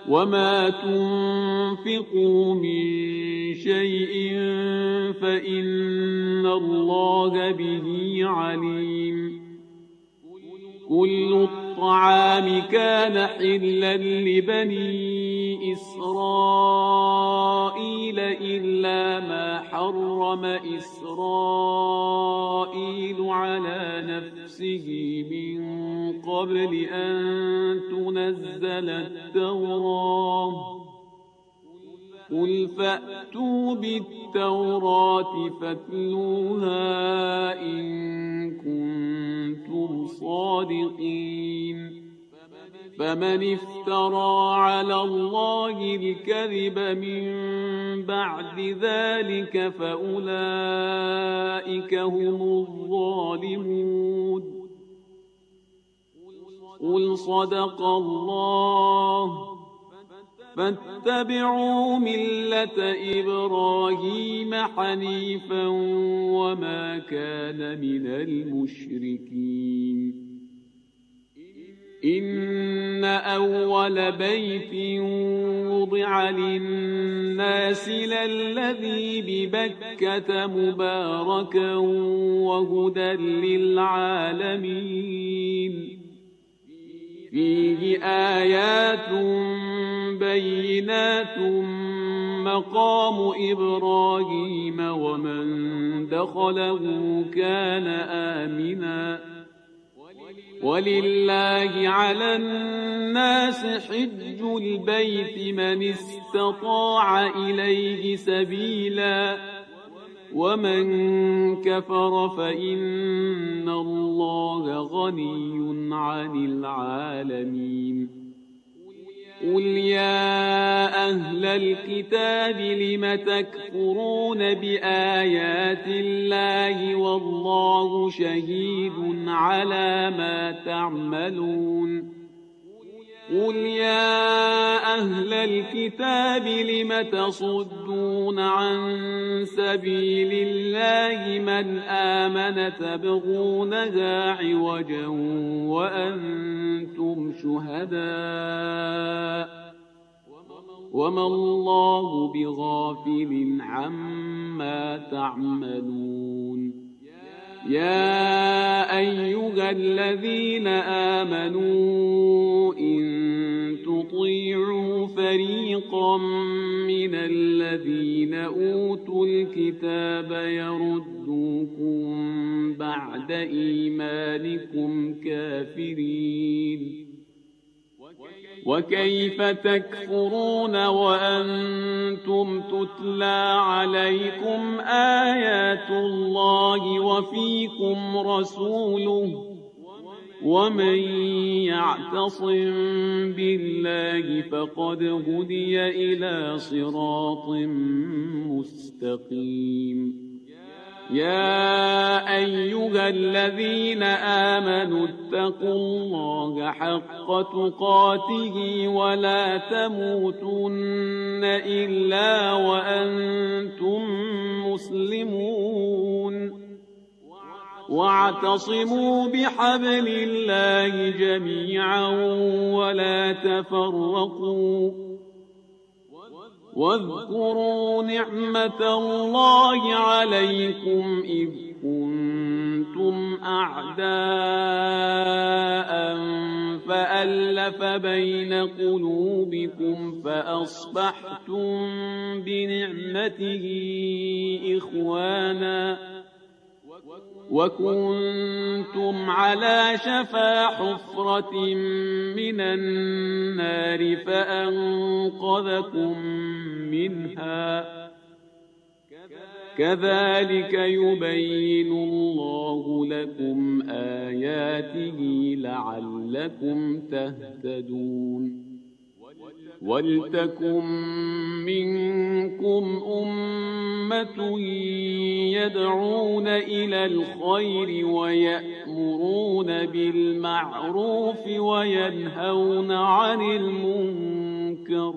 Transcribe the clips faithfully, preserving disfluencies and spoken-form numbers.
وما تنفقوا من شيء فإن الله به عليم. كل الطعام كان حلا لبني إسرائيل إلا ما حرم إسرائيل على نفسه من قبل أن تنزل التوراة. قل فأتوا بالتوراة فاتلوها إن كنتم صادقين. فمن افترى على الله الكذب من بعد ذلك فأولئك هم الظالمون. قل صدق الله. فاتبعوا ملة إبراهيم حنيفا وما كان من المشركين. إن أول بيت وضع للناس للذي ببكة مباركا وهدى للعالمين. فيه آيات بينات مقام إبراهيم ومن دخله كان آمنا. ولله على الناس حج البيت من استطاع إليه سبيلا ومن كفر فإن الله غني عن العالمين. قل يا أهل الكتاب لم تكفرون بآيات الله والله شهيد على ما تعملون. قل يا أهل الكتاب لم تصدون عن سبيل الله من آمن تبغونها عوجا وأنتم شهداء وما الله بغافل عما تعملون. يا أيها الذين آمنوا إن تطيعوا فريقا من الذين أوتوا الكتاب يردوكم بعد إيمانكم كافرين. وكيف تكفرون وأنتم تتلى عليكم آيات الله وفيكم رسوله ومن يعتصم بالله فقد هدي إلى صراط مستقيم. يا أيها الذين آمنوا اتقوا الله حق تقاته ولا تموتن إلا وأنتم مسلمون. واعتصموا بحبل الله جميعا ولا تفرقوا. واذكروا نعمة الله عليكم إذ كنتم أعداء فألف بين قلوبكم فأصبحتم بنعمته إخوانا وكنتم على شفا حفرة من النار فأنقذكم منها. كذلك يبين الله لكم آياته لعلكم تهتدون. ولتكن منكم أمة يدعون إلى الخير ويأمرون بالمعروف وينهون عن المنكر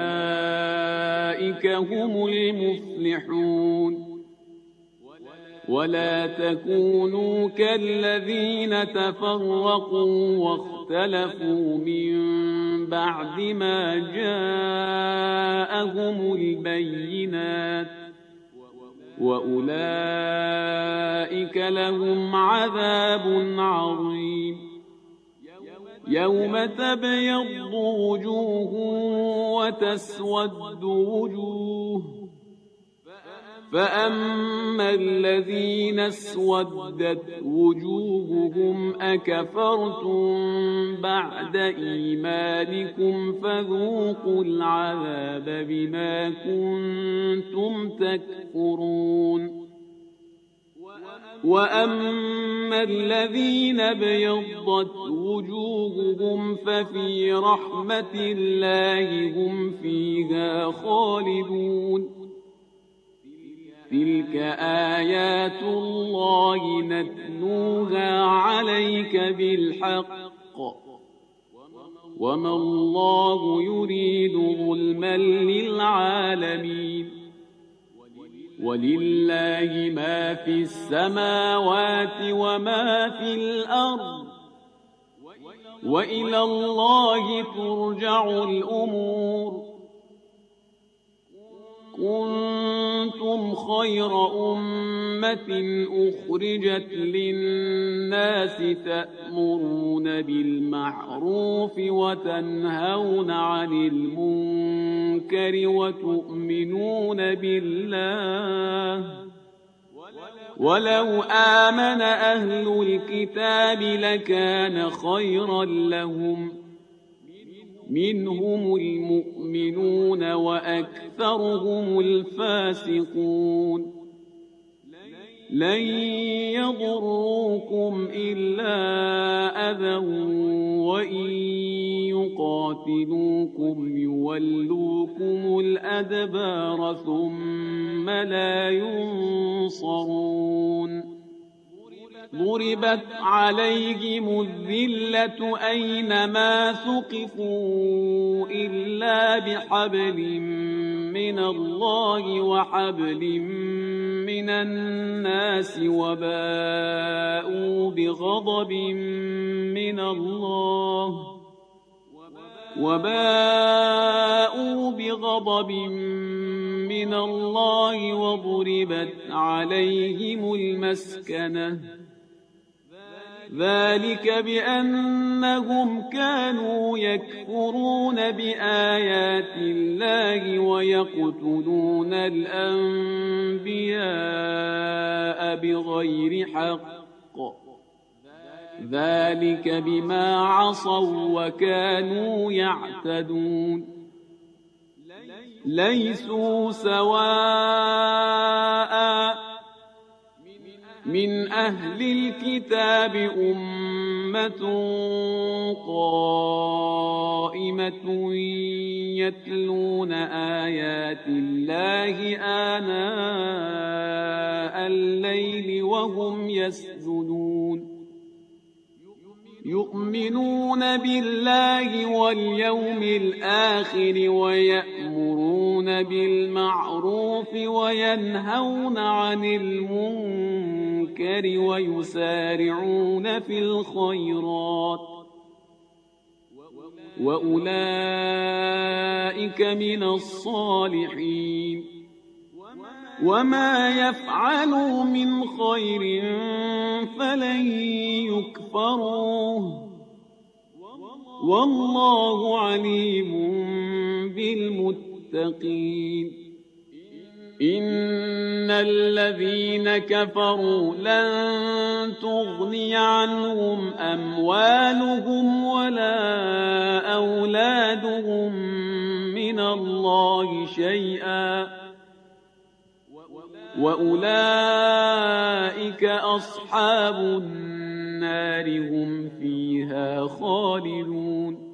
وأولئك هم المفلحون. ولا تكونوا كالذين تفرقوا واختلفوا من بعد ما جاءهم البينات وأولئك لهم عذاب عظيم يوم تبيض وجوه وتسود وجوه فأما الذين اسودت وجوههم أكفرتم بعد إيمانكم فذوقوا العذاب بما كنتم تكفرون وأما الذين بيضت وجوههم ففي رحمة الله هم فيها خالدون تلك آيات الله نتلوها عليك بالحق وما الله يريد ظلما للعالمين ولله ما في السماوات وما في الأرض وإلى الله ترجع الأمور كنتم خير أمة أخرجت للناس تأمرون بالمعروف وتنهون عن المنكر وتؤمنون بالله ولو آمن أهل الكتاب لكان خيرا لهم منهم المؤمنون وأكثرهم الفاسقون لن يضروكم إلا أذى وإن يقاتلوكم يولوكم الأدبار ثم لا ينصرون ضربت عليهم الذلة أينما ثقفوا إلا بحبل من الله وحبل من الناس وباءوا بغضب من الله وباءوا بغضب من الله وضربت عليهم المسكنة ذلك بأنهم كانوا يكفرون بآيات الله ويقتلون الأنبياء بغير حق ذلك بما عصوا وكانوا يعتدون ليسوا سواء من أهل الكتاب أمة قائمة يتلون آيات الله آناء الليل وهم يسجدون يؤمنون بالله واليوم الآخر ويأمرون بالمعروف وينهون عن المنكر ويسارعون في الخيرات وأولئك من الصالحين وما يفعلوا من خير فلن يكفروه والله عليم بالمتقين إن الذين كفروا لن تغني عنهم أموالهم ولا أولادهم من الله شيئا وأولئك أصحاب النار هم فيها خالدون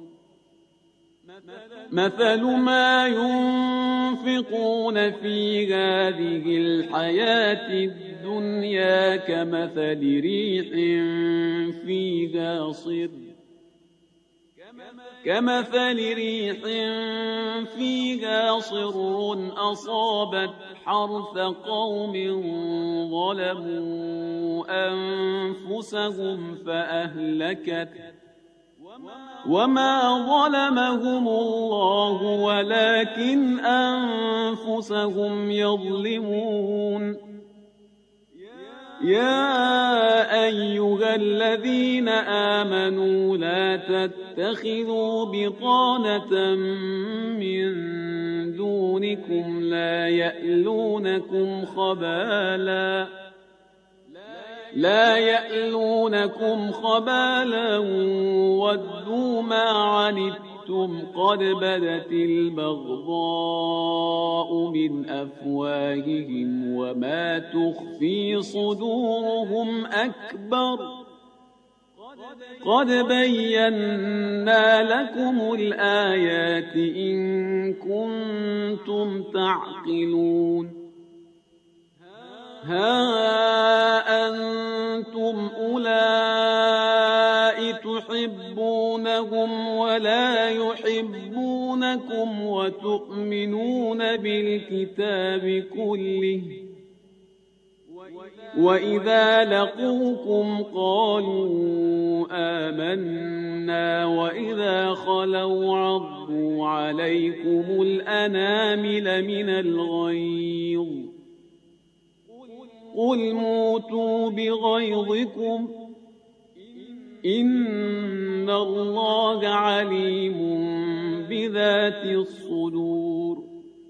مثل ما ينفقون في هذه الحياة الدنيا كمثل ريح فيها صر كمثل ريح فيها صر أصابت حرث قوم ظلموا أنفسهم فأهلكت وما ظلمهم الله ولكن أنفسهم يظلمون يا أيها الذين آمنوا لا تتخذوا بطانة من دونكم لا يألونكم خبالا لا يألونكم خبالا ودوا ما عنتم قد بدت البغضاء من أفواههم وما تخفي صدورهم أكبر قد بينا لكم الآيات إن كنتم تعقلون ها أنتم أولئك تحبونهم ولا يحبونكم وتؤمنون بالكتاب كله وإذا لقوكم قالوا آمنا وإذا خلوا عضوا عليكم الأنامل من الغيظ قل موتوا بغيظكم إن الله عليم بذات الصدور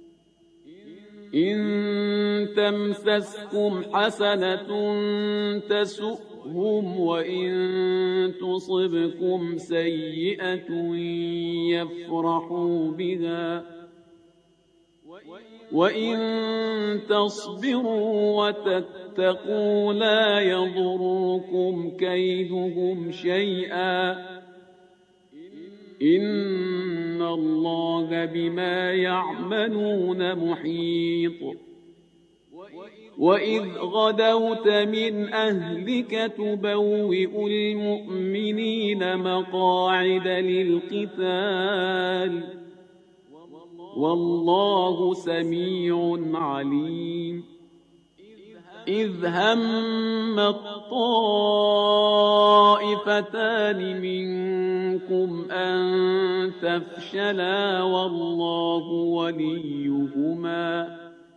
إن تمسسكم حسنة تسؤهم وإن تصبكم سيئة يفرحوا بها وإن تصبروا وتتقوا لا يضركم كيدهم شيئا إن الله بما يعملون محيط وإذ غدوت من أهلك تبوئ المؤمنين مقاعد للقتال والله سميع عليم إذ هم الطائفتان منكم أن تفشلا والله وليهما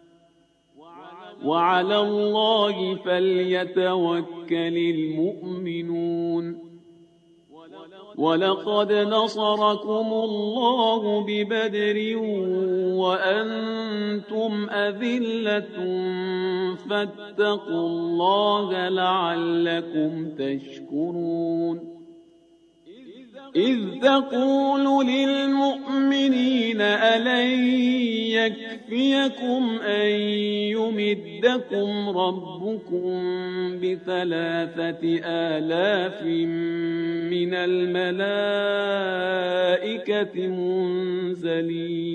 وعلى الله فليتوكل المؤمنون ولقد نصركم الله ببدر وأنتم أذلة فاتقوا الله لعلكم تشكرون إذ تقول للمؤمنين ألن يكفيكم أن يمدكم ربكم بثلاثة آلاف من الملائكة منزلين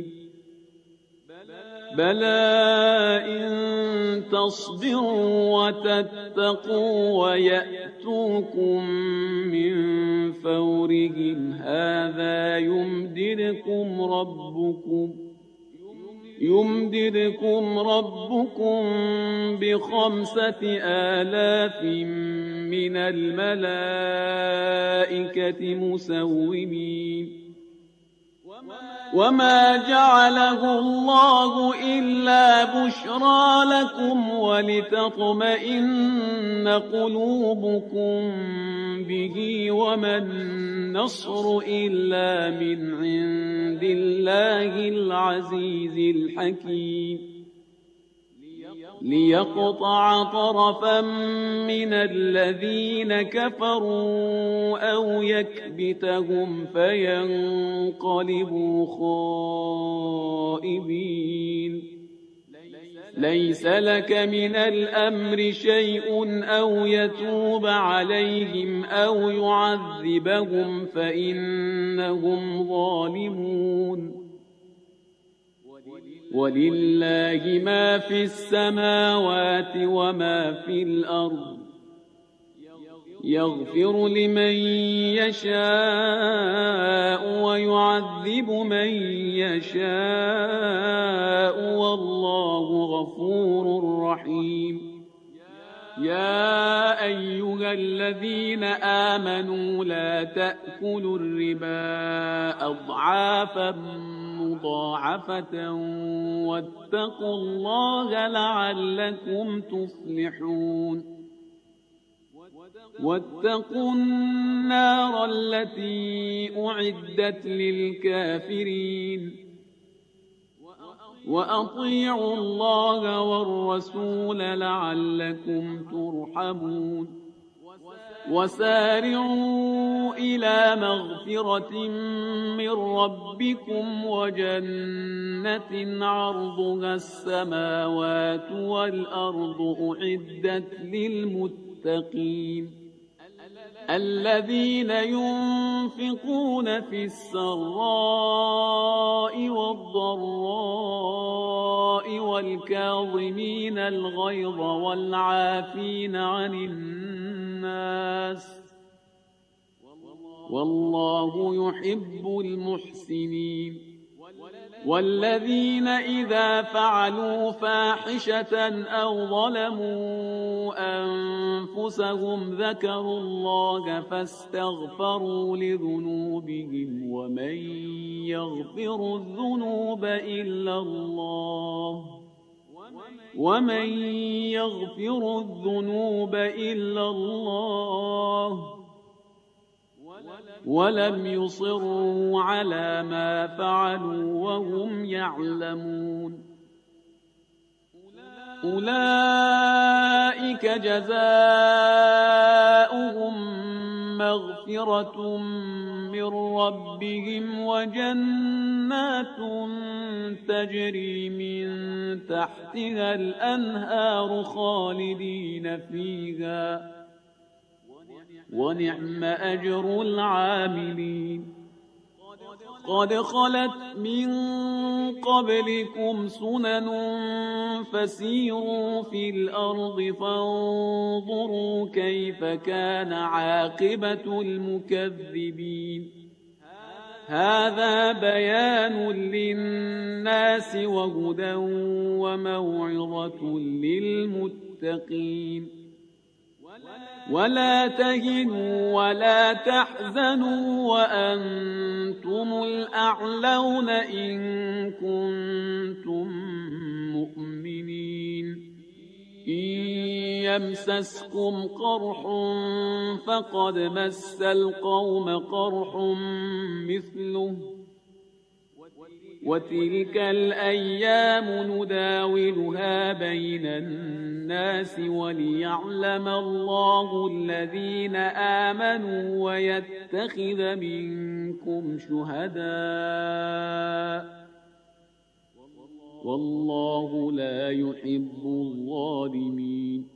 بلى إن تصبروا وتتقوا ويأتوكم من فورهم هذا يمددكم ربكم يمددكم ربكم بخمسة آلاف من الملائكة مسومين وما جعله الله إلا بشرى لكم ولتطمئن قلوبكم به وما النصر إلا من عند الله العزيز الحكيم ليقطع طرفا من الذين كفروا أو يكبتهم فينقلبوا خائبين ليس لك من الأمر شيء أو يتوب عليهم أو يعذبهم فإنهم ظالمون ولله ما في السماوات وما في الأرض يغفر لمن يشاء ويعذب من يشاء والله غفور رحيم. يا أيها الذين آمنوا لا تأكلوا الربا أضعافا مضاعفة واتقوا الله لعلكم تفلحون. واتقوا النار التي أعدت للكافرين وأطيعوا الله والرسول لعلكم ترحمون. وسارعوا إلى مغفرة من ربكم وجنة عرضها السماوات والأرض أعدت للمتقين الذين ينفقون في السراء والضراء والكاظمين الغيظ والعافين عن الناس والله يحب المحسنين. والذين إذا فعلوا فاحشة أو ظلموا أنفسهم ذكروا الله فاستغفروا لذنوبهم ومن يغفر الذنوب إلا الله ومن يغفر الذنوب إلا الله ولم يصروا على ما فعلوا وهم يعلمون. أولئك جزاؤهم مغفرة من ربهم وجنات تجري من تحتها الأنهار خالدين فيها ونعم أجر العاملين. قد خلت من قبلكم سنن فسيروا في الأرض فانظروا كيف كان عاقبة المكذبين. هذا بيان للناس وهدى وموعظة للمتقين. ولا تهنوا ولا تحزنوا وأنتم الأعلون إن كنتم مؤمنين. إن يمسسكم قرح فقد مس القوم قرح مثله وتلك الأيام نداولها بين الناس وليعلم الله الذين آمنوا ويتخذ منكم شهداء والله لا يحب الظالمين.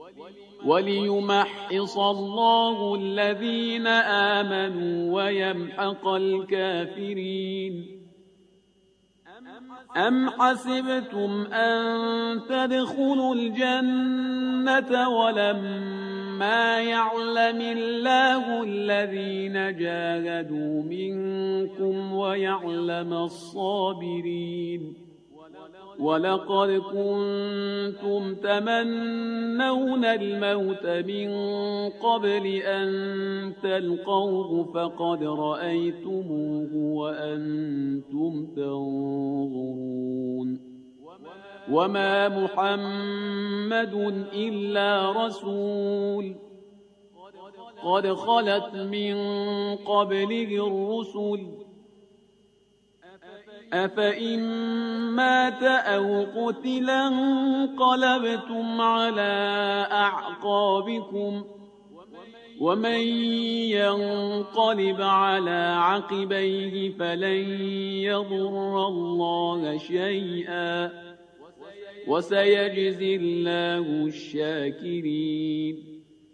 وليمحص الله الذين آمنوا ويمحق الكافرين. أم حسبتم أن تدخلوا الجنة ولما يعلم الله الذين جاهدوا منكم ويعلم الصابرين. ولقد كنتم تمنون الموت من قبل أن تلقوه فقد رأيتموه وأنتم تنظرون. وما محمد إلا رسول قد خلت من قبله الرسل أفإن مات أو قتل انقلبتم على أعقابكم ومن ينقلب على عقبيه فلن يضر الله شيئا وسيجزي الله الشاكرين.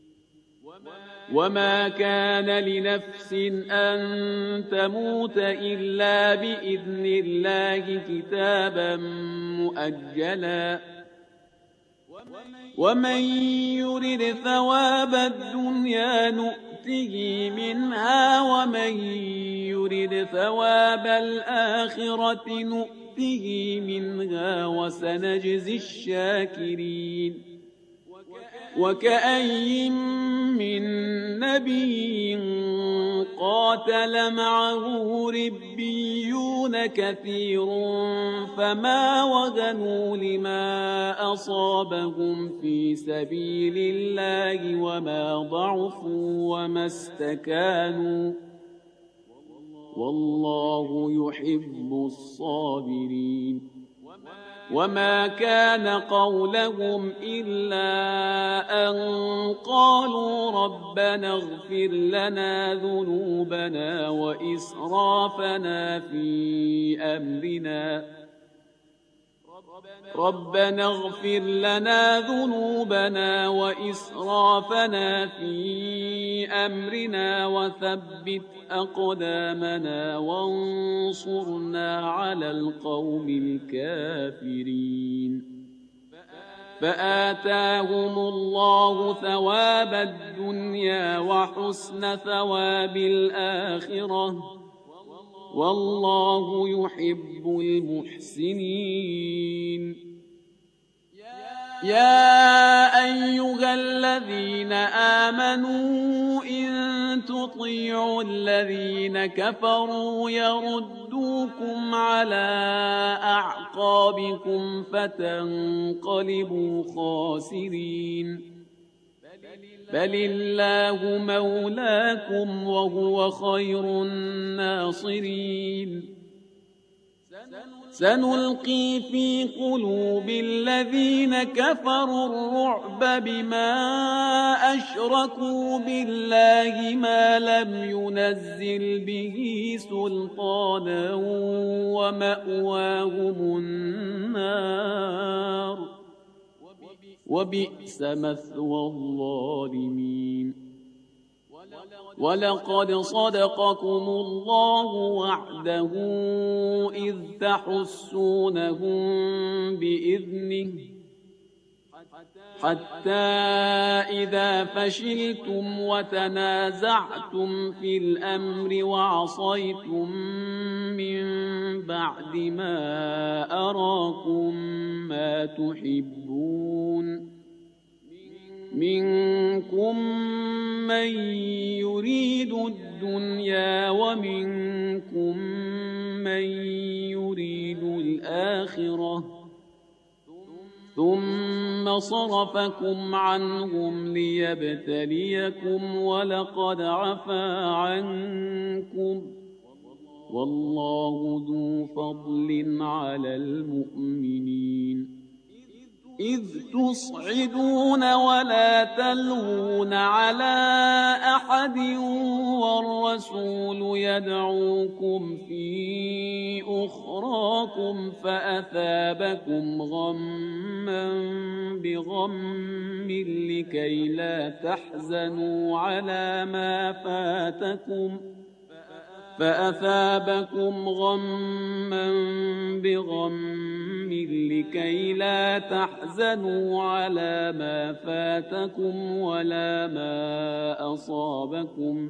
وما كان لنفس أن تموت إلا بإذن الله كتابا مؤجلا ومن يرد ثواب الدنيا نؤته منها ومن يرد ثواب الآخرة نؤته منها وسنجزي الشاكرين وكأي من نبي قاتل معه ربيون كثير فما وهنوا لما أصابهم في سبيل الله وما ضعفوا وما استكانوا والله يحب الصابرين وما كان قولهم إلا أن قالوا ربنا اغفر لنا ذنوبنا وإسرافنا في أمرنا ربنا اغفر لنا ذنوبنا وإسرافنا في أمرنا وثبت أقدامنا وانصرنا على القوم الكافرين فآتاهم الله ثواب الدنيا وحسن ثواب الآخرة والله يحب المحسنين يا أيها الذين آمنوا إن تطيعوا الذين كفروا يردوكم على أعقابكم فتنقلبوا خاسرين بل الله مولاكم وهو خير الناصرين سنلقي في قلوب الذين كفروا الرعب بما أشركوا بالله ما لم ينزل به سلطانا ومأواهم النار وبئس مثوى الظالمين ولقد صدقكم الله وعده إذ تحسونهم بإذنه حتى إذا فشلتم وتنازعتم في الأمر وعصيتم من بعد ما أراكم ما تحبون منكم من يريد الدنيا ومنكم من يريد الآخرة ثم صرفكم عنهم ليبتليكم ولقد عفا عنكم والله ذو فضل على المؤمنين إذ تصعدون ولا تلوون على أحد والرسول يدعوكم في أخراكم فأثابكم غما بغم لكي لا تحزنوا على ما فاتكم فأثابكم غما بغم لكي لا تحزنوا على ما فاتكم ولا ما أصابكم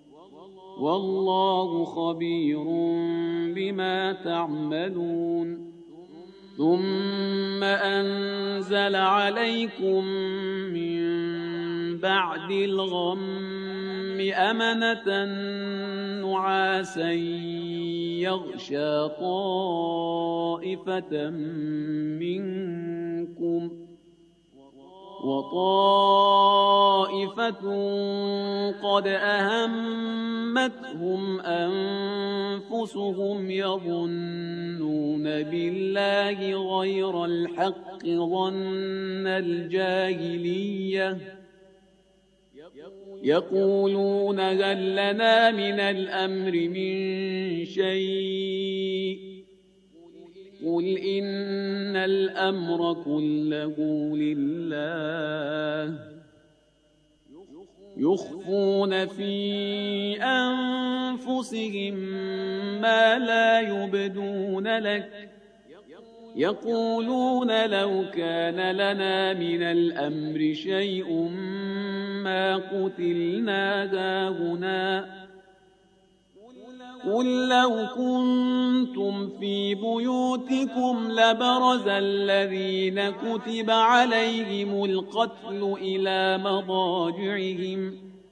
والله خبير بما تعملون ثم أنزل عليكم من بعد الغم أمنة نعاسا يغشى طائفة منكم وطائفة قد أهمتهم أنفسهم يظنون بالله غير الحق ظن الجاهلية يقولون هل لنا من الأمر من شيء قل إن الأمر كله لله يخفون في أنفسهم ما لا يبدون لك يقولون لو كان لنا من الأمر شيء ما قتلنا هاهنا قل لو كنتم في بيوتكم لبرز الذين كتب عليهم القتل إلى مضاجعهم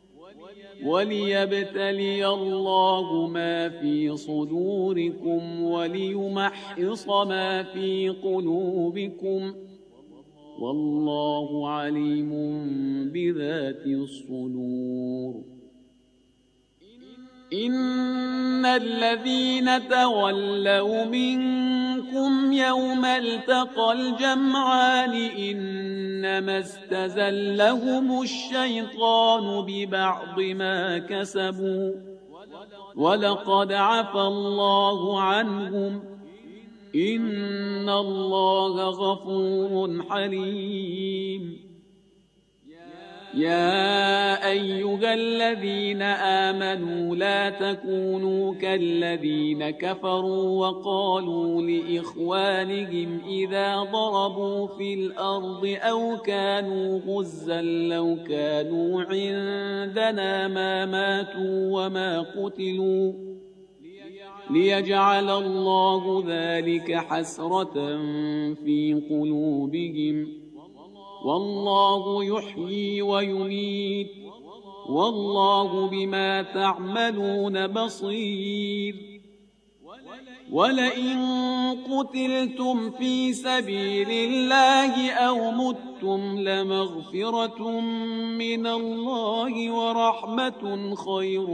وليبتلي الله ما في صدوركم وليمحص ما في قلوبكم والله عليم بذات الصدور. إن الذين تولوا منكم يوم التقى الجمعان إنما استزلهم الشيطان ببعض ما كسبوا ولقد عفى الله عنهم إن الله غفور حليم. يا أيها الذين آمنوا لا تكونوا كالذين كفروا وقالوا لإخوانهم إذا ضربوا في الأرض أو كانوا غزا لو كانوا عندنا ما ماتوا وما قتلوا ليجعل الله ذلك حسرة في قلوبهم والله يحيي ويميت والله بما تعملون بصير. ولئن قتلتم في سبيل الله أو متم لمغفرة من الله ورحمة خير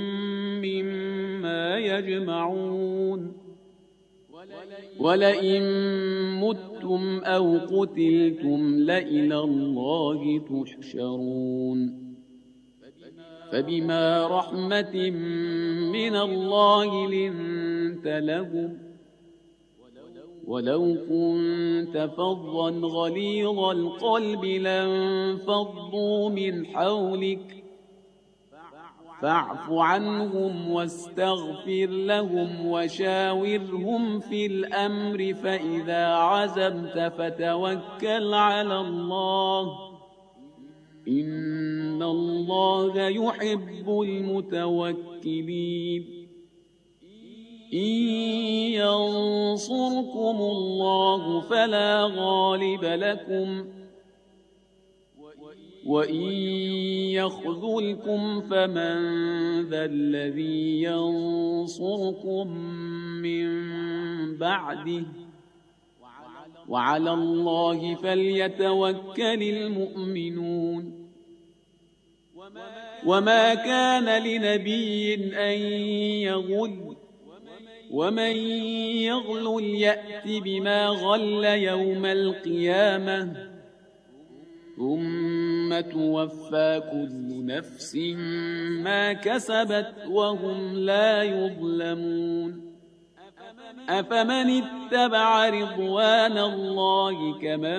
مما يجمعون. ولئن متم أو قتلتم لإلى الله تحشرون. فبما رحمة من الله لنت لهم ولو كنت فظا غليظ القلب لانفضوا من حولك فاعف عنهم واستغفر لهم وشاورهم في الأمر فإذا عزمت فتوكل على الله إن الله يحب المتوكلين. إن ينصركم الله فلا غالب لكم وإن يخذلكم فمن ذا الذي ينصركم من بعده وعلى الله فليتوكل المؤمنون. وما كان لنبي أن يغل ومن يغل يأت بما غل يوم القيامة ثم توفى كل نفس ما كسبت وهم لا يظلمون. أفمن اتبع رضوان الله كمن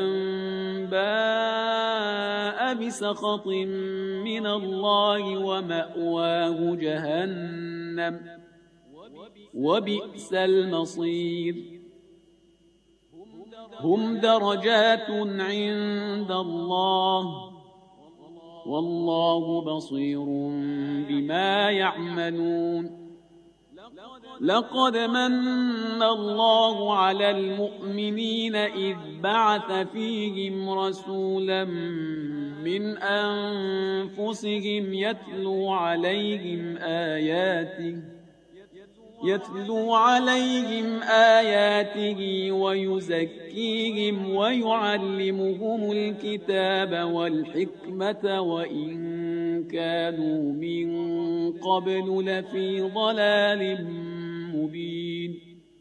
باء بسخط من الله ومأواه جهنم وبئس المصير. هم درجات عند الله والله بصير بما يعملون. لقد من الله على المؤمنين إذ بعث فيهم رسولا من أنفسهم يتلو عليهم آياته يتلو عليهم آياته ويزكيهم ويعلمهم الكتاب والحكمة وإن كانوا من قبل لفي ضلال مبين.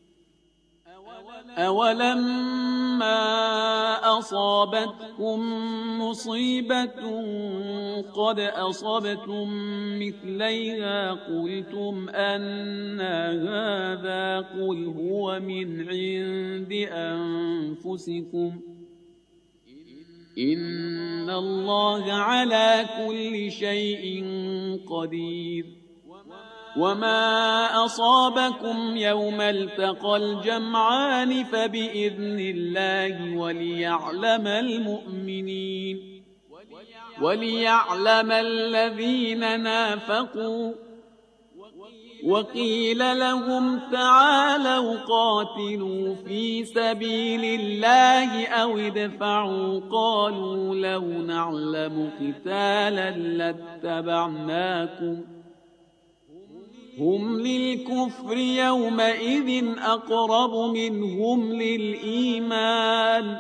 أولما أصابتكم مصيبة قد أصبتم مثليها قلتم أنى هذا قل هو من عند أنفسكم إن الله على كل شيء قدير. وما أصابكم يوم التقى الجمعان فبإذن الله وليعلم المؤمنين وليعلم الذين نافقوا وقيل لهم تعالوا قاتلوا في سبيل الله أو ادفعوا قالوا لو نعلم قتالا لاتبعناكم هم للكفر يومئذ أقرب منهم للإيمان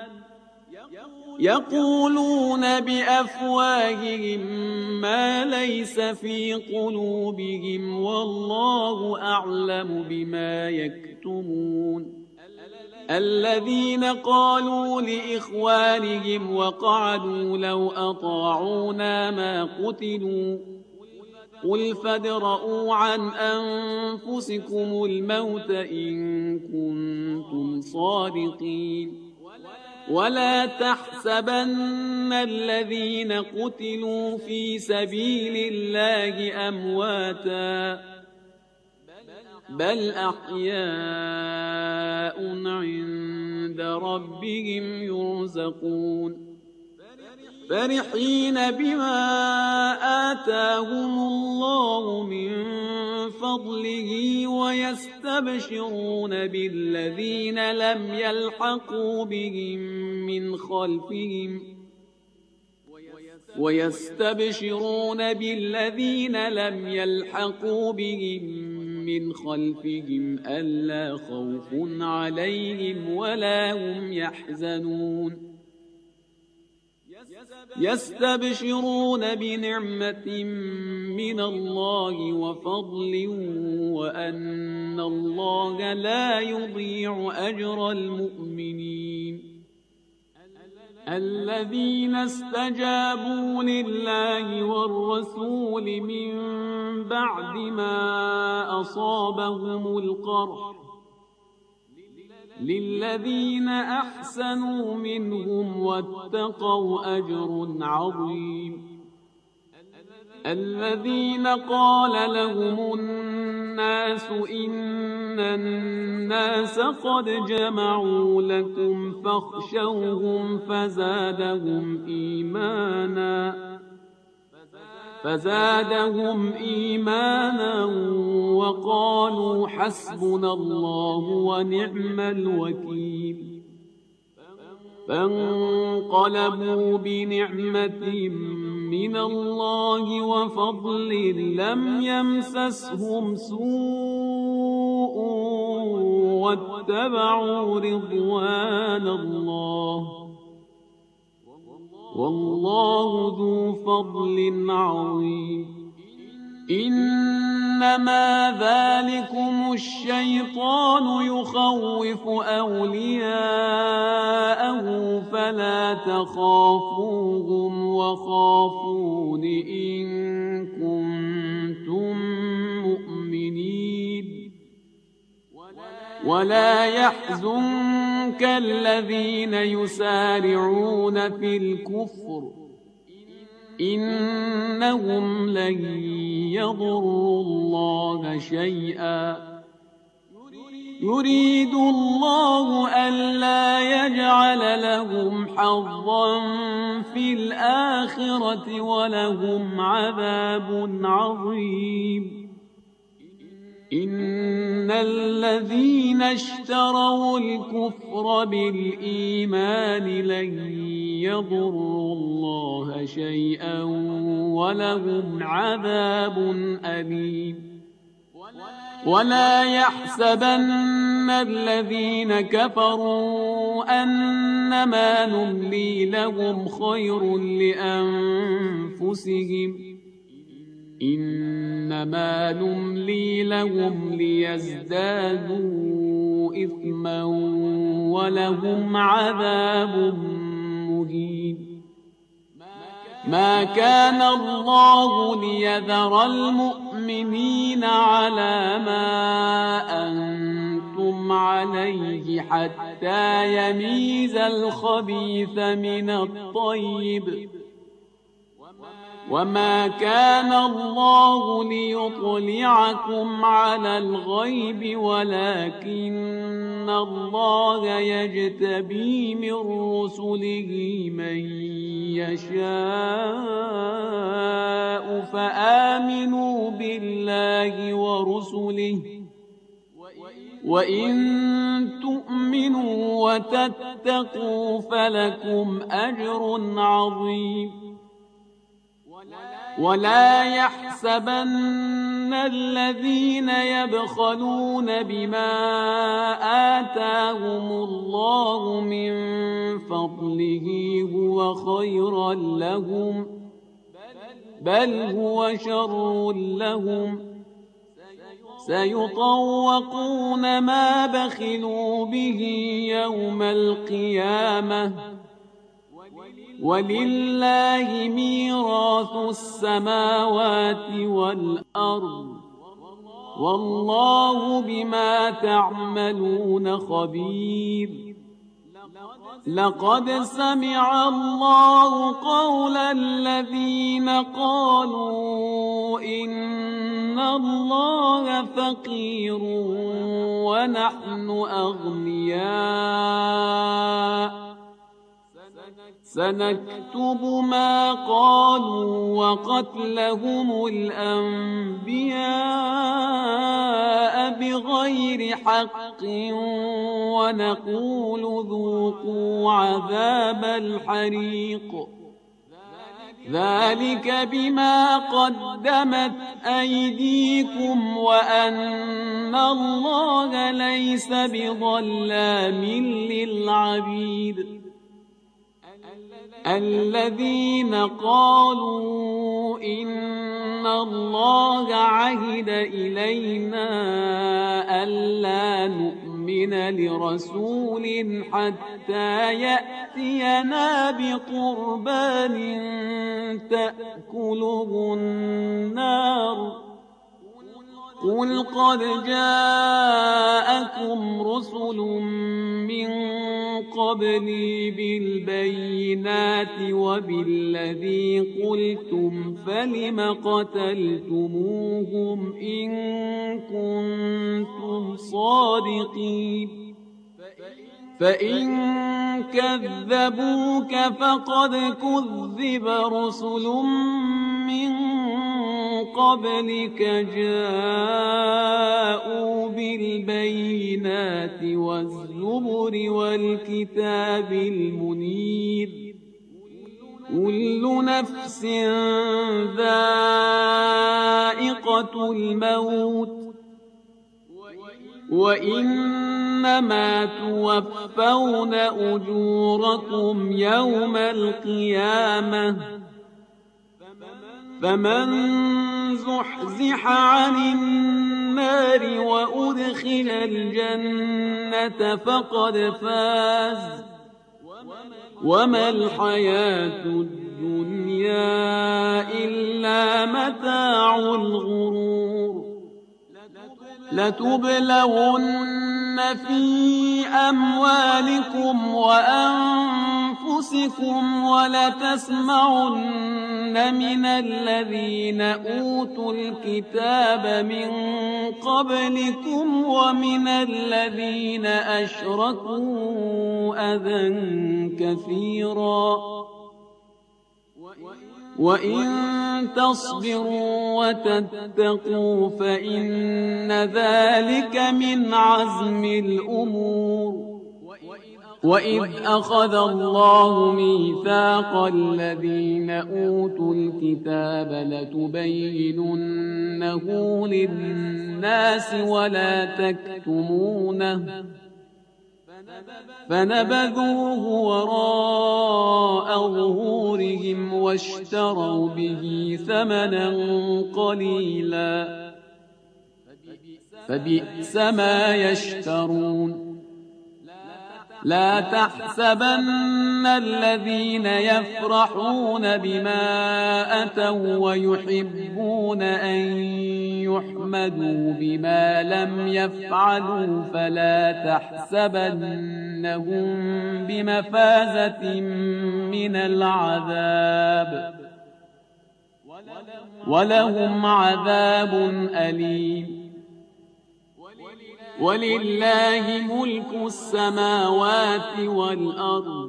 يقولون بأفواههم ما ليس في قلوبهم والله أعلم بما يكتمون الذين قالوا لإخوانهم وقعدوا لو أطاعونا ما قتلوا قل فادرءوا عن أنفسكم الموت إن كنتم صادقين ولا تحسبن الذين قتلوا في سبيل الله أمواتا بل أحياء عند ربهم يرزقون فرحين بما آتاهم الله من فضله ويستبشرون بالذين لم يلحقوا بهم من خلفهم ويستبشرون بالذين لم يلحقوا بهم من خلفهم ألا خوف عليهم ولا هم يحزنون يستبشرون بنعمة من الله وفضل وأن الله لا يضيع أجر المؤمنين الذين استجابوا لله والرسول من بعد ما أصابهم القرح للذين أحسنوا منهم واتقوا أجر عظيم الذين قال لهم الناس إن الناس قد جمعوا لكم فاخشوهم فزادهم إيمانا فزادهم إيمانا وقالوا حسبنا الله ونعم الوكيل فانقلبوا بنعمة من الله وفضل لم يمسسهم سوء واتبعوا رضوان الله والله ذو فضل عظيم إنما ذلكم الشيطان يخوف أولياءه فلا تخافوهم وخافون إن كنتم مؤمنين ولا يحزنك الذين يسارعون في الكفر إنهم لن يضروا الله شيئا يريد الله ألا يجعل لهم حظا في الآخرة ولهم عذاب عظيم إن الذين اشتروا الكفر بالإيمان لن يضروا الله شيئا ولهم عذاب أليم ولا يحسبن الذين كفروا أنما نملي لهم خير لأنفسهم إنما نملي لهم ليزدادوا إثما ولهم عذاب مهين ما كان الله ليذر المؤمنين على ما أنتم عليه حتى يميز الخبيث من الطيب وما كان الله ليطلعكم على الغيب ولكن الله يجتبي من رسله من يشاء فآمنوا بالله ورسله وإن تؤمنوا وتتقوا فلكم أجر عظيم ولا يحسبن الذين يبخلون بما آتاهم الله من فضله هو خيرا لهم بل هو شر لهم سيطوقون ما بخلوا به يوم القيامة ولله ميراث السماوات والأرض والله بما تعملون خبير لقد سمع الله قول الذين قالوا إن الله فقير ونحن أغنياء سنكتب ما قالوا وقتلهم الأنبياء بغير حق ونقول ذوقوا عذاب الحريق ذلك بما قدمت أيديكم وأن الله ليس بظلام للعبيد الذين قالوا إن الله عهد إلينا ألا نؤمن لرسول حتى يأتينا بقربان تأكله النار قل قد جاءكم رسل من قبلي بالبينات وبالذي قلتم فلم قتلتموهم إن كنتم صادقين فإن كذبوك فقد كذب رسل من قبلك جاءوا بالبينات والزبر والكتاب المنير كل نفس ذائقة الموت وإنما توفون أجوركم يوم القيامة فمن زحزح عن النار وأدخل الجنة فقد فاز وما الحياة الدنيا إلا متاع الغرور لتبلغن في أموالكم وأنفسكم ولتسمعن من الذين أوتوا الكتاب من قبلكم ومن الذين أشركوا أذى كثيرا وإن تصبروا وتتقوا فإن ذلك من عزم الأمور وإذ أخذ الله ميثاق الذين أوتوا الكتاب لتبيننه للناس ولا تكتمونه فنبذوه وراء ظهورهم واشتروا به ثمنا قليلا فبئس ما يشترون لا تحسبن الذين يفرحون بما أتوا ويحبون أن يحمدوا بما لم يفعلوا فلا تحسبنهم بمفازة من العذاب ولهم عذاب أليم. ولله ملك السماوات والأرض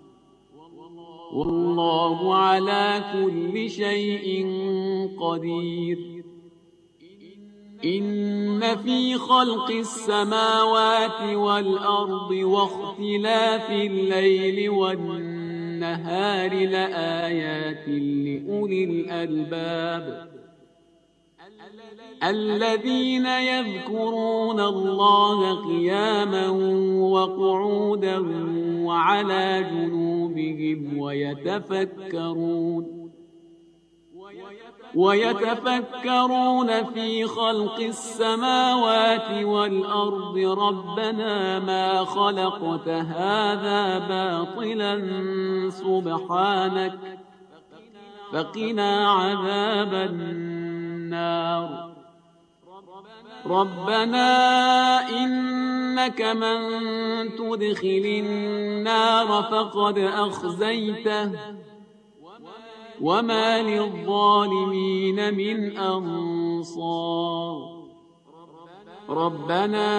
والله على كل شيء قدير. إن في خلق السماوات والأرض واختلاف الليل والنهار لآيات لأولي الألباب الذين يذكرون الله قياما وقعودا وعلى جنوبهم ويتفكرون ويتفكرون في خلق السماوات والأرض ربنا ما خلقت هذا باطلا سبحانك فقنا عذاب النار. ربنا إنك من تدخل النار فقد أخزيته وما للظالمين من أنصار. ربنا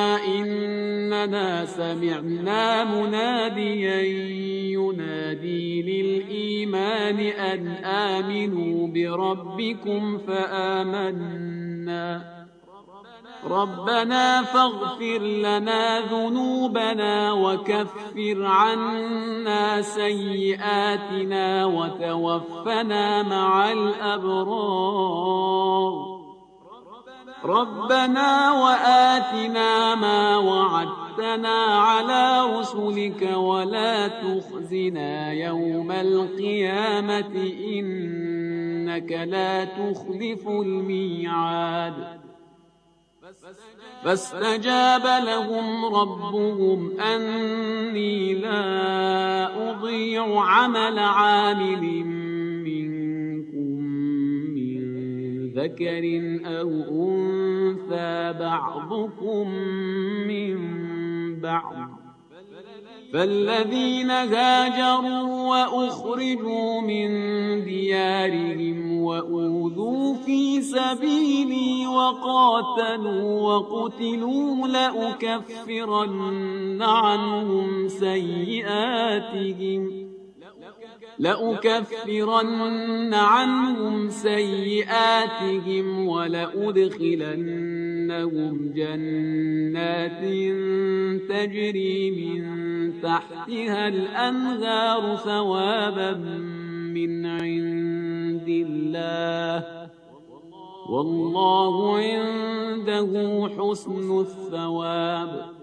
إننا سمعنا مناديا ينادي للإيمان أن آمنوا بربكم فآمنا ربنا فاغفر لنا ذنوبنا وكفر عنا سيئاتنا وتوفنا مع الأبرار. ربنا وآتنا ما وعدتنا على رسلك ولا تخزنا يوم القيامة إنك لا تخلف الميعاد. فاستجاب لهم ربهم أني لا أضيع عمل عامل منكم من ذكر أو أنثى بعضكم من بعض. فالذين هاجروا وأخرجوا من ديارهم وأوذوا في سبيلي وقاتلوا وقتلوا لأكفرن عنهم سيئاتهم لأكفرن عنهم سيئاتهم ولأدخلنهم جنات تجري من تحتها الأنهار ثوابا من عند الله والله عنده حسن الثواب.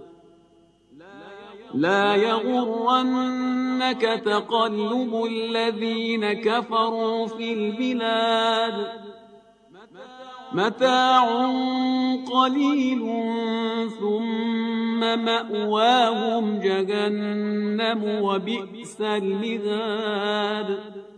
لا يغرنك تقلب الذين كفروا في البلاد متاع قليل ثم مأواهم جهنم وبئس المهاد.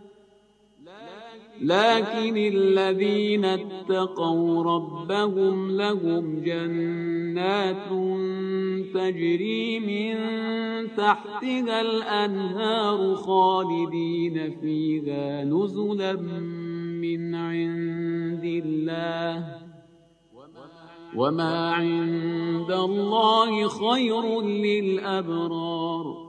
لكن الذين اتقوا ربهم لهم جنات تجري من تحتها الأنهار خالدين فيها نزلا من عند الله وما عند الله خير للأبرار.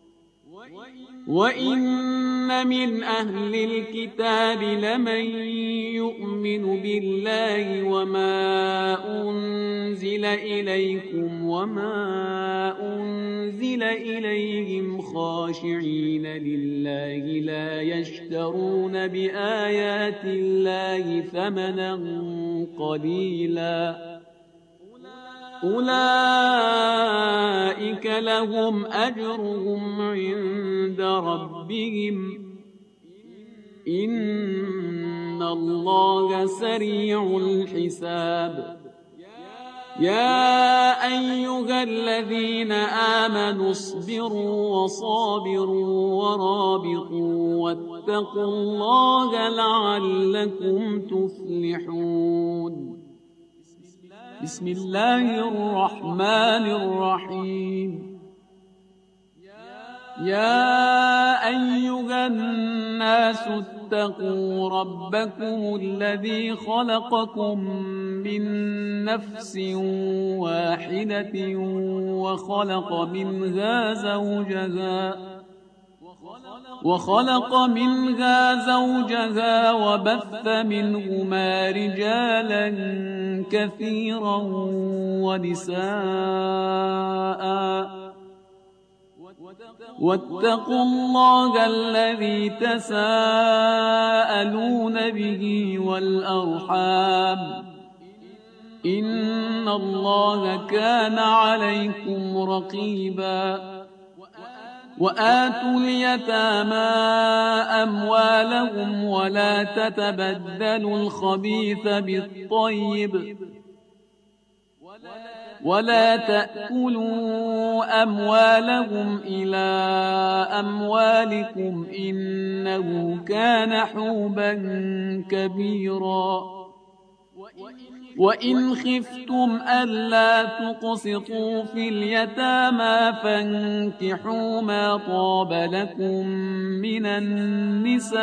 وإن من أهل الكتاب لمن يؤمن بالله وما أنزل إليكم وما أنزل إليهم خاشعين لله لا يشترون بآيات الله ثمنا قليلا أولئك لهم أجرهم عند ربهم إن الله سريع الحساب. يا أيها الذين آمنوا اصبروا وصابروا ورابطوا واتقوا الله لعلكم تفلحون. بسم الله الرحمن الرحيم. يا أيها الناس واتقوا ربكم الذي خلقكم من نفس واحدة وخلق منها زوجها وخلق منها زوجها وبث منهما رجالا كثيرا ونساء واتقوا الله الذي تساءلون به والأرحام إن الله كان عليكم رقيبا وآتوا اليتامى أموالهم ولا تتبدلوا الخبيث بالطيب ولا تأكلوا أموالهم إلى أموالكم إنه كان حوبا كبيرا وإن خفتم ألا تقسطوا في اليتامى فانكحوا ما طاب لكم من النساء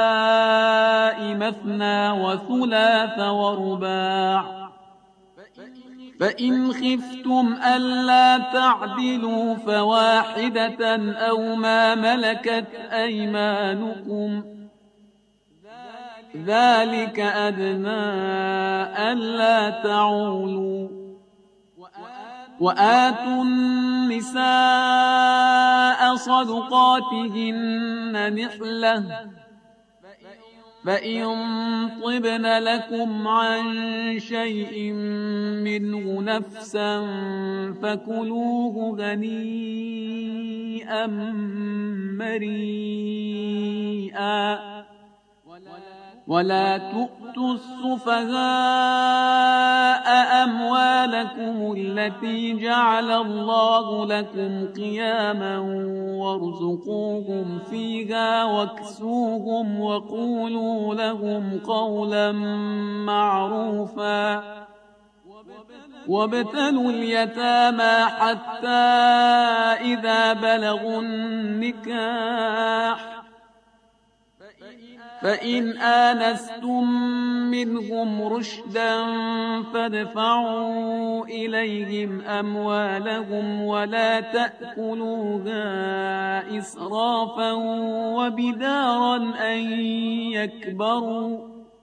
مثنى وثلاث ورباع فإن خفتم ألا تعدلوا فواحدة أو ما ملكت أيمانكم ذلك أدنى ألا تعولوا وآتوا النساء صدقاتهن نحلة فإن طبن لكم عن شيء منه نفسا فكلوه هنيئا مريئا ولا تؤتوا السفهاء أموالكم التي جعل الله لكم قياما وارزقوهم فيها واكسوهم وقولوا لهم قولا معروفا وابتلوا اليتامى حتى إذا بلغوا النكاح فإن آنستم منهم رشدا فادفعوا إليهم أموالهم ولا تأكلوها إسرافا وبدارا أن يكبروا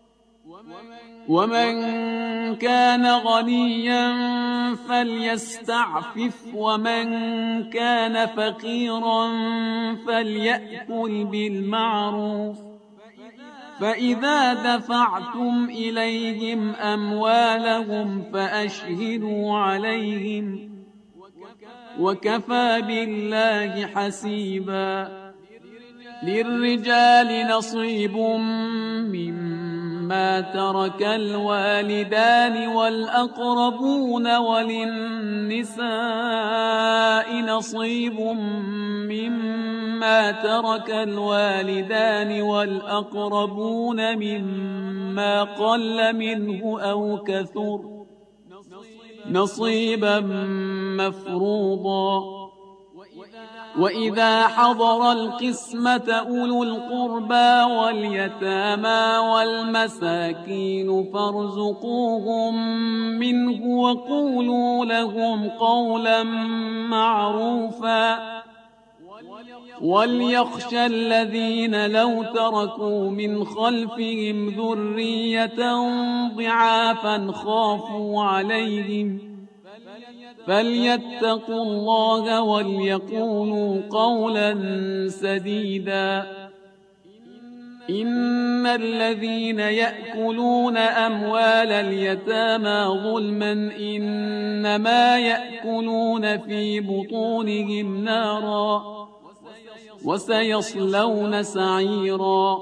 ومن كان غنيا فليستعفف ومن كان فقيرا فليأكل بالمعروف فإذا دفعتم إليهم أموالهم فأشهدوا عليهم وكفى بالله حسيبا للرجال نصيب مما ترك الوالدان والأقربون وللنساء نصيب مما ترك الوالدان والأقربون مما قل منه أو كثر نصيبا مفروضا وإذا حضر القسمة أولو القربى واليتامى والمساكين فارزقوهم منه وقولوا لهم قولا معروفا وليخشى الذين لو تركوا من خلفهم ذرية ضعافا خافوا عليهم فليتقوا الله وليقولوا قولا سديدا إن الذين يأكلون أموال اليتامى ظلما إنما يأكلون في بطونهم نارا وسيصلون سعيرا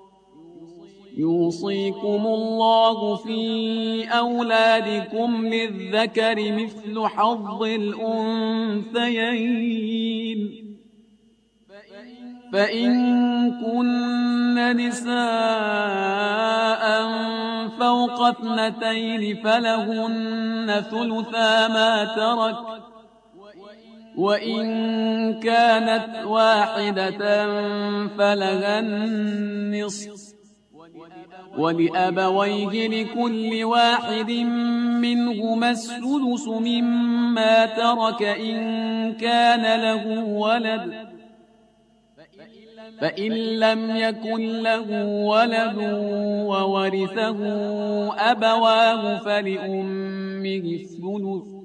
يوصيكم الله في أولادكم للذكر مثل حظ الأنثيين فإن كن نساء فوق اثنتين فلهن ثلثا ما ترك وإن كانت واحدة فلها النصف ولأبويه لكل واحد منهما السدس مما ترك إن كان له ولد، فإن لم يكن له ولد وورثه أبواه فلأمه الثلث،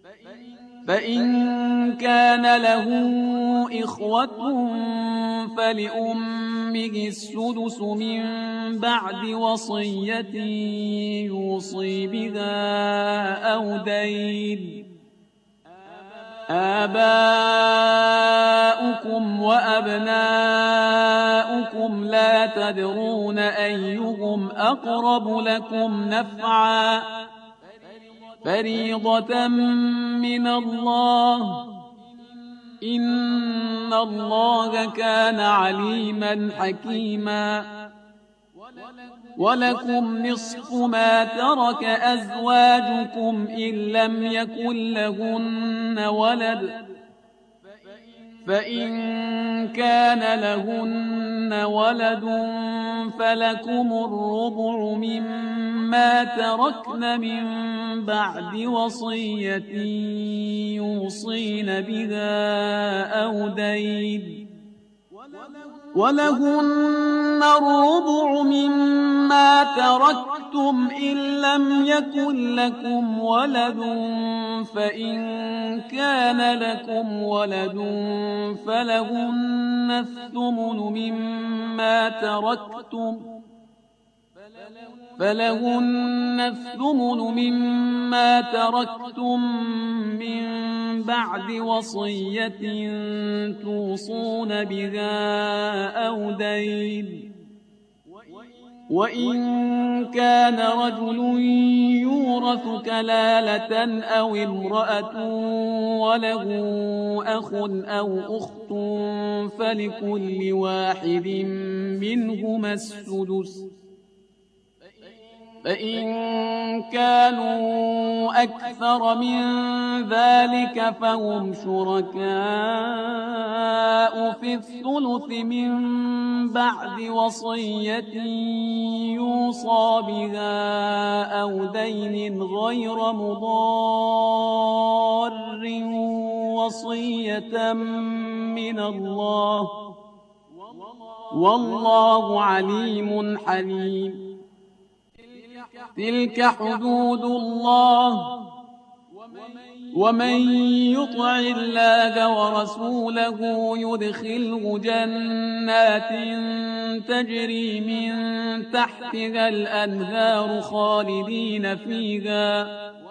فإن كان له إخوة فلأمه السدس من بعد وصية يوصي بها أو دين. آباؤكم وأبناؤكم لا تدرون أيهم أقرب لكم نفعا، فريضة من الله، إن الله كان عليما حكيما. ولكم نصف ما ترك أزواجكم إن لم يكن لهن ولد، فإن كان لهن ولد فلكم الربع مما تركن من بعد وصية يوصين بها أو دين. ولهن الربع مما تركتم إن لم يكن لكم ولد، فإن كان لكم ولد فلهن الثمن مما تركتم فلهن الثمن مما تركتم من بعد وصية توصون بها أو دين. وإن كان رجل يورث كلالة أو امرأة وله أخ أو أخت فلكل واحد منهما السدس، فإن كانوا أكثر من ذلك فهم شركاء في الثلث من بعد وصية يوصى بها أو دين غير مضار، وصية من الله، والله عليم حليم. تلك حدود الله، ومن يطع الله ورسوله يدخله جنات تجري من تحتها الأنهار خالدين فيها،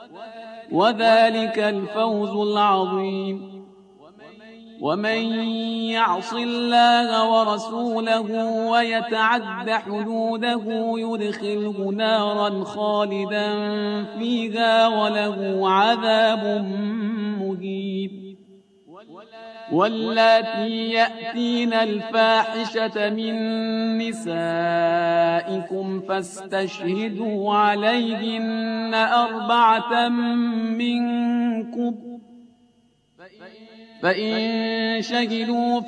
وذلك الفوز العظيم. ومن يعص الله ورسوله ويتعد حدوده يدخله نارا خالدا فيها وله عذاب مهين. واللاتي يأتين الفاحشة من نسائكم فاستشهدوا عليهن أربعة منكم، فإن شهدوا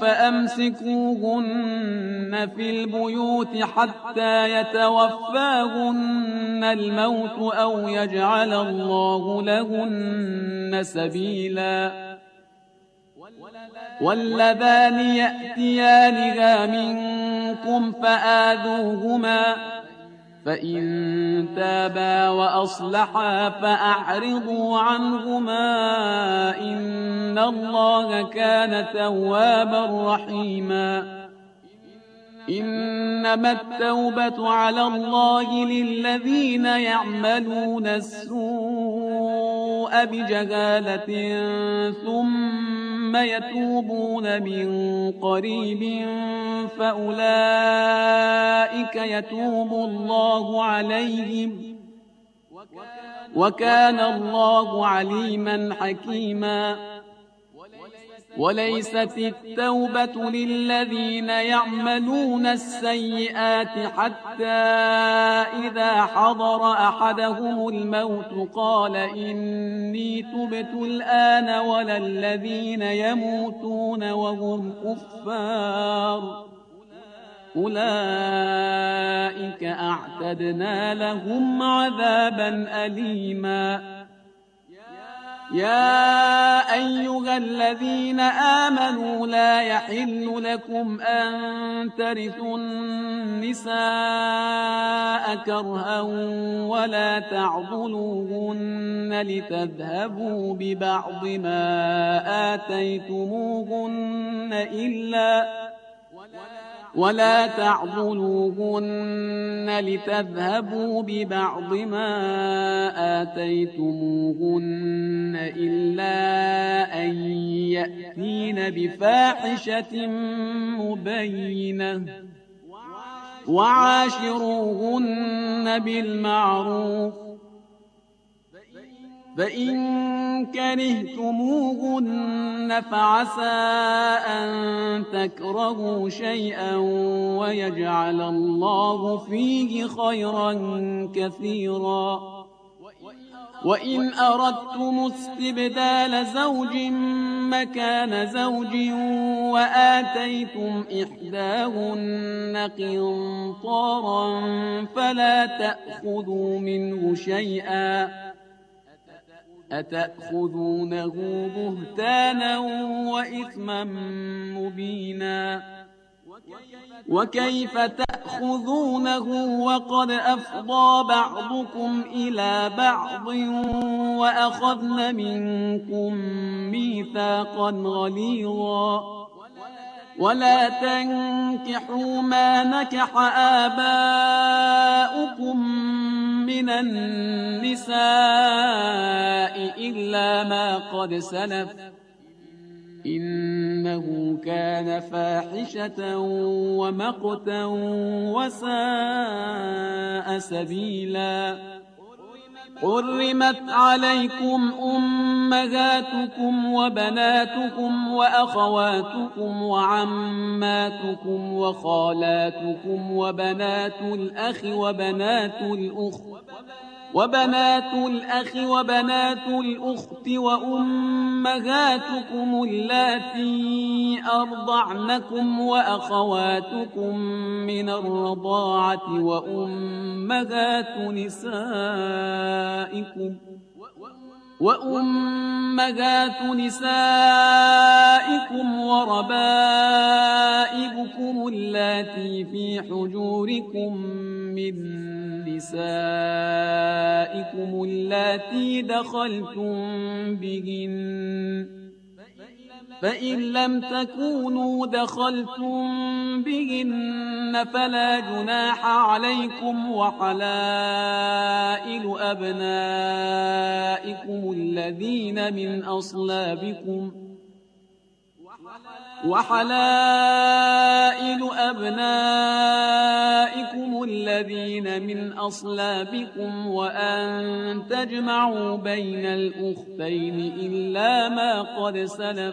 فأمسكوهن في البيوت حتى يتوفاهن الموت أو يجعل الله لهن سبيلا. واللذان يأتيانها منكم فآذوهما، فإن تابا وأصلحا فأعرضوا عنهما، إن الله كان توابا رحيما. إنما التوبة على الله للذين يعملون السوء بجهالة ثم يتوبون من قريب فأولئك يتوب الله عليهم، وكان الله عليما حكيما. وليست التوبة للذين يعملون السيئات حتى إذا حضر أحدهم الموت قال إني تبت الآن، ولا الذين يموتون وهم كفار أولئك أعتدنا لهم عذابا أليما يا أيها الذين آمنوا لا يحل لكم أن ترثوا النساء كرها ولا تعضلوهن لتذهبوا ببعض ما آتيتموهن إلا ولا تعضلوهن لتذهبوا ببعض ما آتيتموهن إلا أن يأتين بفاحشة مبينة وعاشروهن بالمعروف فإن كرهتموهن فعسى أن تكرهوا شيئا ويجعل الله فيه خيرا كثيرا وإن أردتم استبدال زوج مكان زوج وآتيتم إحداهن قنطارا فلا تأخذوا منه شيئا أتأخذونه بهتانا وإثما مبينا وكيف تأخذونه وقد أفضى بعضكم إلى بعض وأخذن منكم ميثاقا غليظا ولا تنكحوا ما نكح آباؤكم من النساء إلا ما قد سلف إنه كان فاحشة ومقتا وساء سبيلا حرمت عليكم أمهاتكم وبناتكم وأخواتكم وعماتكم وخالاتكم وبنات الأخ وبنات الأخت وبنات الأخ وبنات الأخت وأمهاتكم اللاتي أرضعنكم وأخواتكم من الرضاعة وأمهات نسائكم وأمهات نسائكم وربائبكم اللاتي في حجوركم من نسائكم اللاتي دخلتم بهن فإن لم تكونوا دخلتم بهن فلا جناح عليكم وحلائل أبنائكم الذين من أصلابكم وحلائل أبنائكم الذين من أصلابكم وأن تجمعوا بين الأختين إلا ما قد سلف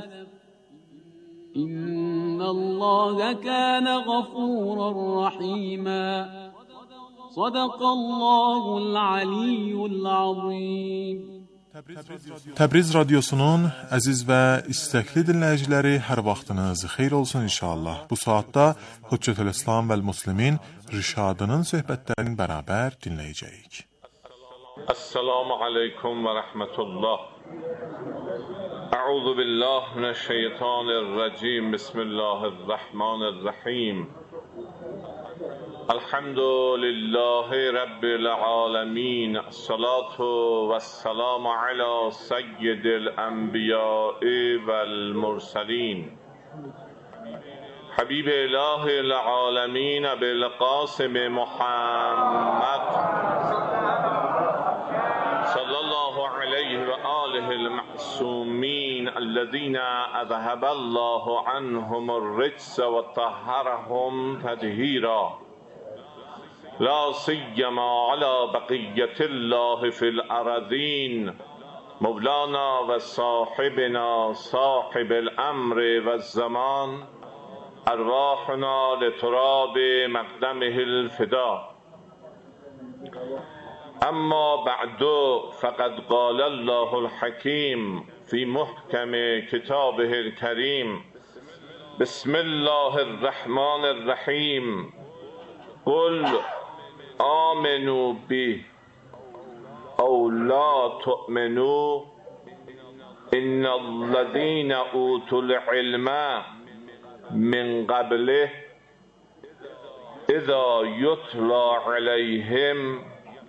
إن الله كان غفورا رحيما صدق الله العلي العظيم. Təbriz radiosunun əziz və istəkli dinləyiciləri, hər vaxtınız xeyir olsun inşallah. Bu saatda Hüccətül-İslam vəl-Müslimin Rişadının söhbətlərini bərabər dinləyəcəyik. Assalamu aleykum və rəhmətullah. Əuzu billah minəşşeytanirracim. Bismillahirrahmanirrahim. Elhamdülillahi Rabbil alemin. Salatu ve selamu ala seyyidil enbiyai vel mursalin. Habib ilahil alemin bil qasim Muhammed sallallahu aleyhi ve alihil ma'sumin allazina azhaballahu anhumur rijsa ve tahharahum tadhira. لا سيما على بقية الله في الأراضين مولانا وصاحبنا صاحب الأمر والزمان أرواحنا لتراب مقدمه الفداء. أما بعد فقد قال الله الحكيم في محكم كتابه الكريم بسم الله الرحمن الرحیم قل آمنوا به او لا تؤمنوا ان الذين اوتوا العلم من قبله اذا يتلى عليهم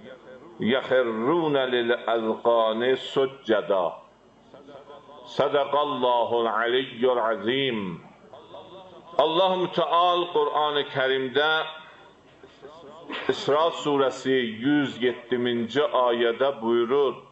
يخرون للاذقان سجدا. صدق الله العلی العظیم. Allah Müteal Qur'an-ı Kerim'de İsra suresi yüz yedinci ayede buyurur: